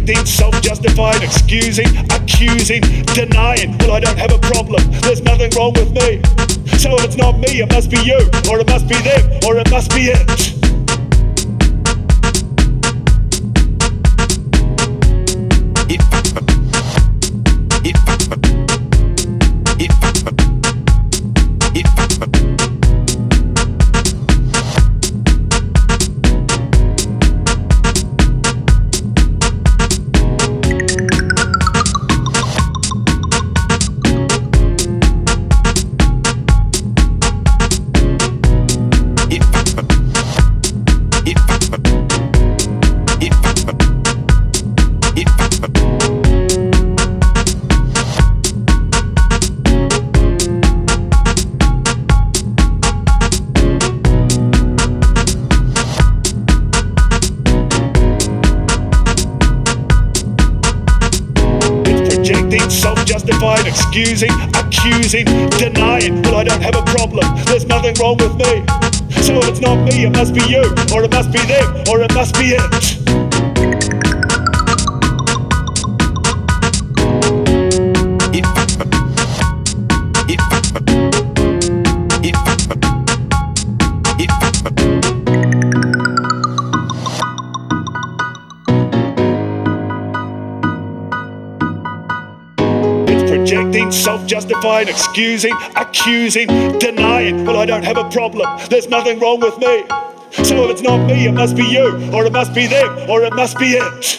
projecting, self-justifying, excusing, accusing, denying. Well, I don't have a problem, there's nothing wrong with me. So if it's not me, it must be you, or it must be them, or it must be it. Self-justifying, excusing, accusing, denying. Well, I don't have a problem, there's nothing wrong with me. So if it's not me, it must be you, or it must be them, or it must be it. Projecting, self-justifying, excusing, accusing, denying. Well, I don't have a problem, there's nothing wrong with me. So if it's not me, it must be you, or it must be them, or it must be it.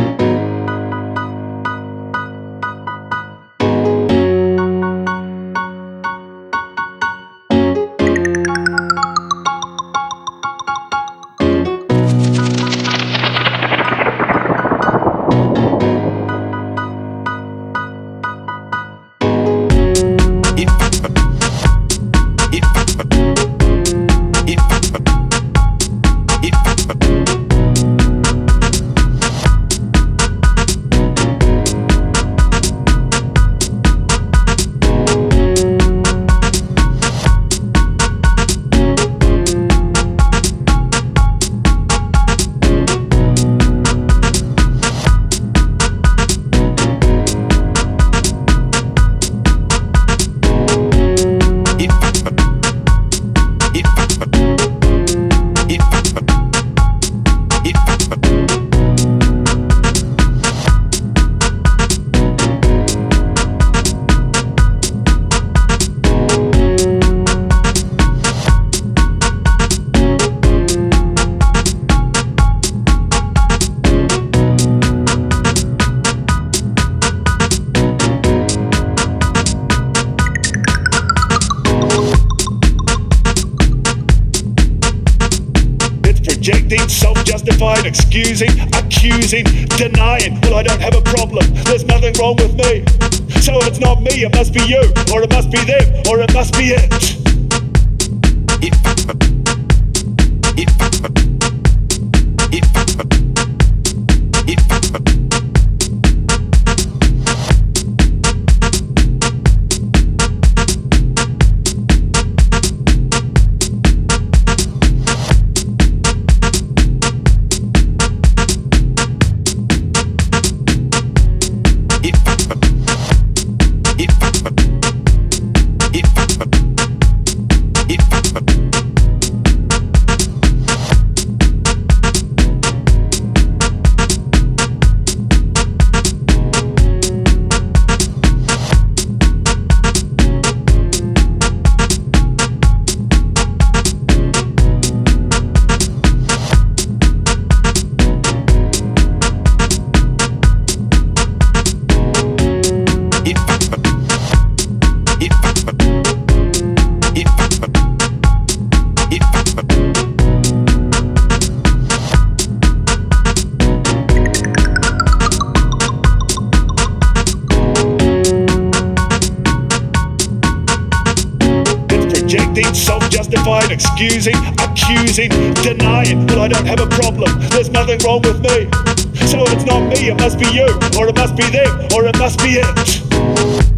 Projecting, self-justifying, excusing, accusing, denying. Well, I don't have a problem, there's nothing wrong with me. So if it's not me, it must be you, or it must be them, or it must be it. Self-justifying, excusing, accusing, denying. Well, I don't have a problem, there's nothing wrong with me. So if it's not me, it must be you, or it must be them, or it must be it.